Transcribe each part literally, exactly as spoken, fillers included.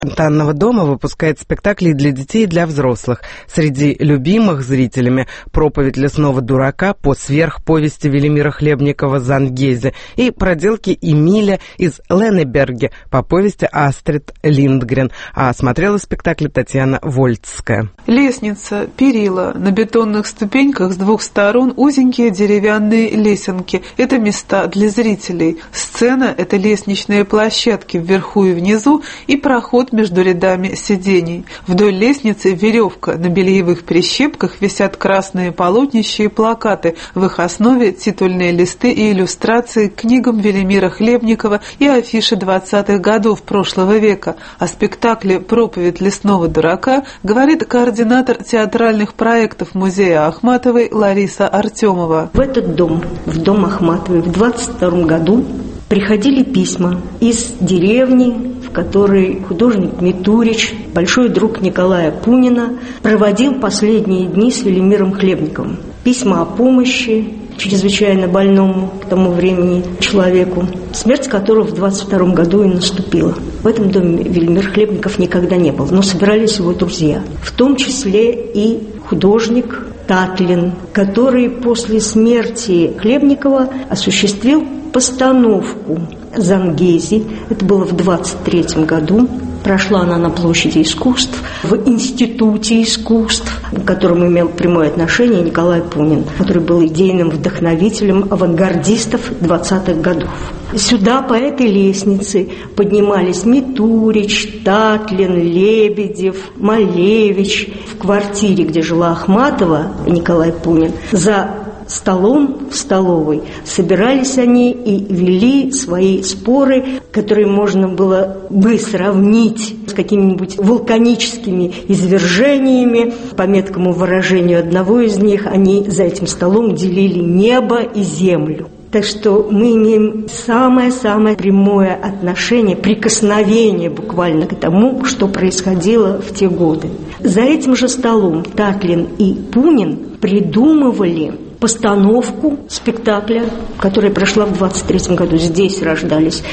Фонтанного дома выпускает спектакли для детей и для взрослых. Среди любимых зрителями «Проповедь лесного дурака» по сверхповести Велимира Хлебникова «Зангези» и «Проделки Эмиля» из Леннеберге по повести Астрид Линдгрен. А смотрела спектакль Татьяна Вольцкая. Лестница, перила, на бетонных ступеньках с двух сторон узенькие деревянные лесенки. Это места для зрителей. Сцена – это лестничные площадки вверху и внизу и проход между рядами сидений. Вдоль лестницы веревка, на бельевых прищепках висят красные полотнища и плакаты, в их основе титульные листы и иллюстрации к книгам Велимира Хлебникова и афиши двадцатых годов прошлого века. О спектакле «Проповедь лесного дурака» говорит координатор театральных проектов музея Ахматовой Лариса Артемова. В этот дом, в дом Ахматовой, в двадцать втором году приходили письма из деревни, в которой художник Митурич, большой друг Николая Пунина, проводил последние дни с Велимиром Хлебниковым. Письма о помощи чрезвычайно больному к тому времени человеку, смерть которого в двадцать втором году и наступила. В этом доме Велимир Хлебников никогда не был, но собирались его друзья, в том числе и художник Татлин, который после смерти Хлебникова осуществил постановку «Зангези». Это было в двадцать третьем году. Прошла она на площади искусств, в Институте искусств, к которому имел прямое отношение Николай Пунин, который был идейным вдохновителем авангардистов двадцатых годов. Сюда по этой лестнице поднимались Митурич, Татлин, Лебедев, Малевич. В квартире, где жила Ахматова, Николай Пунин, за столом в столовой собирались они и вели свои споры, которые можно было бы сравнить с какими-нибудь вулканическими извержениями. По меткому выражению одного из них, они за этим столом делили небо и землю. Так что мы имеем самое-самое прямое отношение, прикосновение буквально к тому, что происходило в те годы. За этим же столом Татлин и Пунин придумывали постановку спектакля, которая прошла в двадцать третьем году. Здесь рождались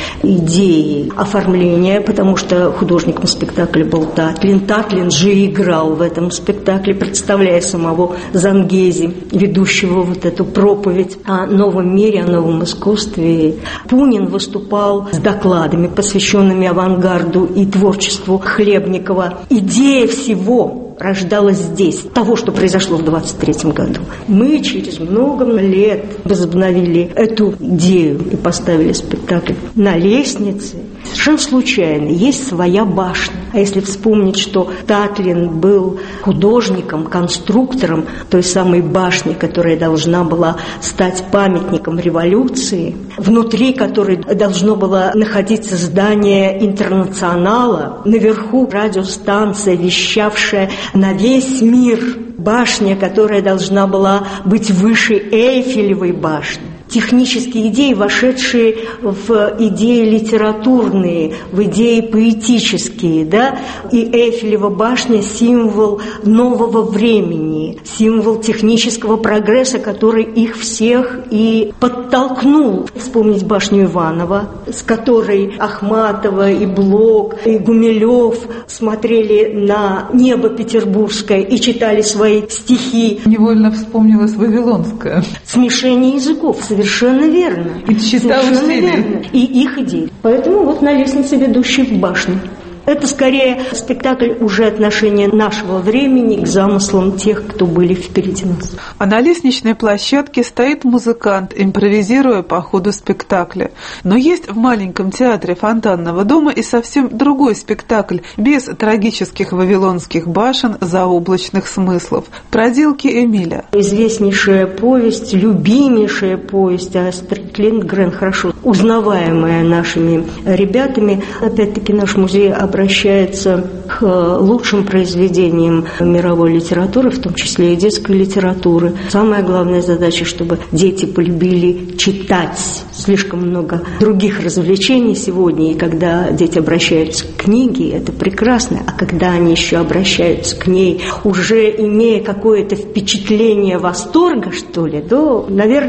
идеи оформления, потому что художником спектакля был Татлин. Татлин же играл в этом спектакле, представляя самого Зангези, ведущего вот эту проповедь о новом мире, о новом искусстве. Пунин выступал с докладами, посвященными авангарду и творчеству Хлебникова. Идея всего рождалась здесь, того, что произошло в двадцать третьем году. Мы через много лет возобновили эту идею и поставили спектакль на лестнице. Совершенно случайно. Есть своя башня. А если вспомнить, что Татлин был художником, конструктором той самой башни, которая должна была стать памятником революции, внутри которой должно было находиться здание Интернационала, наверху радиостанция, вещавшая на весь мир, башня, которая должна была быть выше Эйфелевой башни. Технические идеи, вошедшие в идеи литературные, в идеи поэтические, да, и Эйфелева башня – символ нового времени, символ технического прогресса, который их всех и подтолкнул. Вспомнить башню Иванова, с которой Ахматова и Блок, и Гумилев смотрели на небо петербургское и читали свои стихи. Невольно вспомнилась Вавилонская. Смешение языков. Совершенно верно. И читала верно. И их идеи. Поэтому вот на лестнице, ведущей в башню. Это скорее спектакль уже отношения нашего времени к замыслам тех, кто были впереди нас. А на лестничной площадке стоит музыкант, импровизируя по ходу спектакля. Но есть в маленьком театре Фонтанного дома и совсем другой спектакль, без трагических вавилонских башен, заоблачных смыслов. «Проделки Эмиля». Известнейшая повесть, любимейшая повесть Астрид Линдгрен, хорошо узнаваемая нашими ребятами. Опять-таки наш музей обращается к лучшим произведениям мировой литературы, в том числе и детской литературы. Самая главная задача, чтобы дети полюбили читать. Слишком много других развлечений сегодня, и когда дети обращаются к книге, это прекрасно, а когда они еще обращаются к ней, уже имея какое-то впечатление восторга, что ли, то, наверное,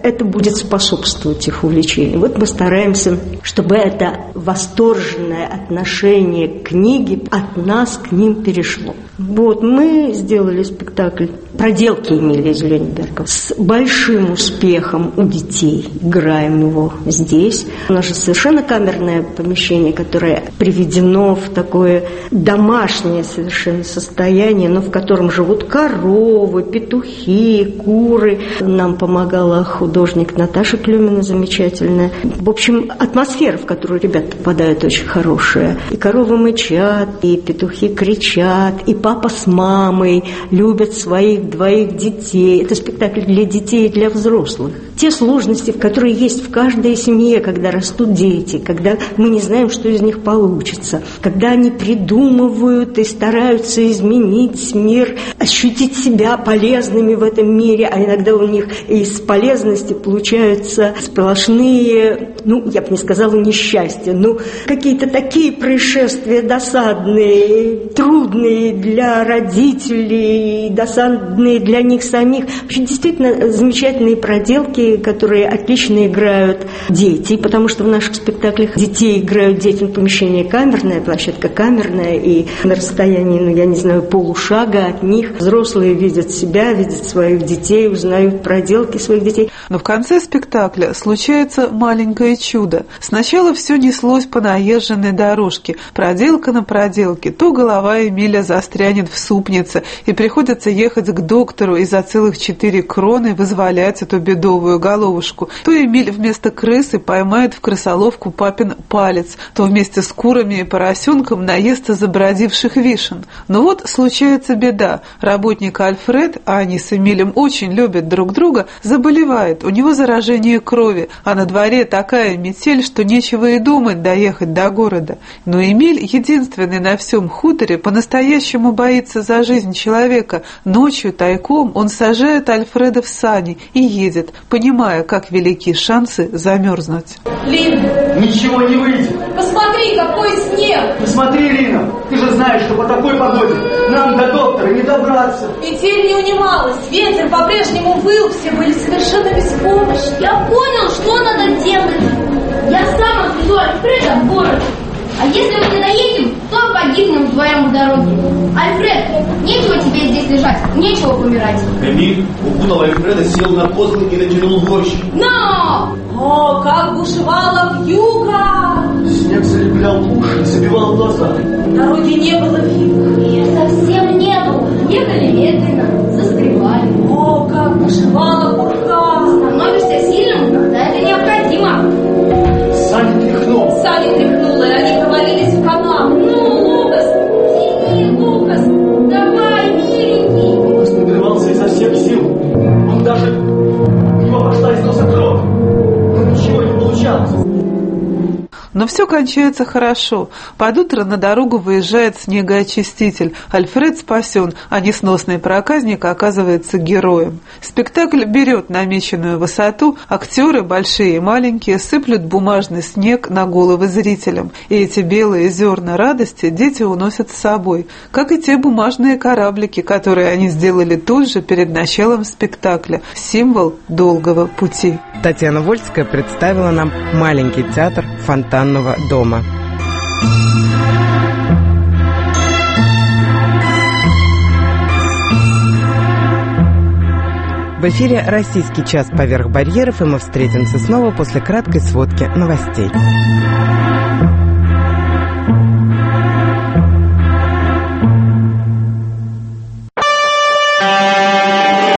это будет способствовать их увлечению. Вот мы стараемся, чтобы это восторженное отношение к книге от нас к ним перешло. Вот, мы сделали спектакль «Проделки» Эмиля из Лёнинберга с большим успехом у детей. Играем его здесь. У нас же совершенно камерное помещение, которое приведено в такое домашнее совершенно состояние, но в котором живут коровы, петухи, куры. Нам помогала художник Наташа Клюмина замечательная. В общем, атмосфера, в которую ребята попадают, очень хорошая. И коровы мычат, и петухи кричат, и папа с мамой любят своих двоих детей. Это спектакль для детей и для взрослых. Те сложности, которые есть в каждой семье, когда растут дети, когда мы не знаем, что из них получится, когда они придумывают и стараются изменить мир, ощутить себя полезными в этом мире, а иногда у них из полезности получаются сплошные, ну, я бы не сказала несчастья, но какие-то такие происшествия досадные, трудные для родителей, досадные для них самих. Вообще, действительно, замечательные проделки, которые отлично играют дети, потому что в наших спектаклях детей играют дети, помещение камерное, площадка камерная, и на расстоянии, ну, я не знаю, полушага от них взрослые видят себя, видят своих детей, узнают проделки своих детей. Но в конце спектакля случается маленькое чудо. Сначала все неслось по наезженной дорожке, проделка на проделке. То голова Эмиля застрянет в супнице, и приходится ехать к доктору и за целых четыре кроны вызволять эту бедовую головушку. То Эмиль вместо крысы поймает в крысоловку папин палец, то вместе с курами и поросенком наестся забродивших вишен. Но вот случается беда. Работник Альфред, а они с Эмилем очень любят друг друга, заболевает. У него заражение крови, а на дворе такая метель, что нечего и думать доехать до города. Но Эмиль, единственный на всем хуторе, по-настоящему боится за жизнь человека. Ночью тайком он сажает Альфреда в сани и едет, понимая, как велики шансы замерзнуть. Лин, ничего не выйдет. Посмотри, какой снег! Посмотри, Лина, ты же знаешь, что по такой погоде нам до доктора не добраться. Метель не унималась, ветер по-прежнему выл, все были совершенно беспомощны. Я понял, что надо делать. Я сам отвезу Альфреда в город. А если мы не доедем, то погибнем вдвоем в дороге. Альфред, нечего тебе здесь лежать, нечего помирать. Эмиль укутал Альфреда, сел на козлы и натянул вожжи. Но! О, как бушевала вьюга! Снег залеплял уши и забивал глаза. Дороги не было вьюг. Ее совсем не было. Ехали медленно, застревали. О, как бушевала бурка! Становишься сильным, когда это необходимо. Сани тряхнул. Сани тряхнуло, и они провалились в канал. Ну, Лукас, Сильнее, Лукас, давай, миленький. Лукас надрывался изо всех сил. Он даже... У него пошла из носа кровь. Но ничего не получалось. Но все кончается хорошо. Под утро на дорогу выезжает снегоочиститель. Альфред спасен, а несносный проказник оказывается героем. Спектакль берет намеченную высоту, актеры, большие и маленькие, сыплют бумажный снег на головы зрителям. И эти белые зерна радости дети уносят с собой, как и те бумажные кораблики, которые они сделали тут же перед началом спектакля. Символ долгого пути. Татьяна Вольская представила нам маленький театр фонтанного дома. В эфире «Российский час поверх барьеров», и мы встретимся снова после краткой сводки новостей.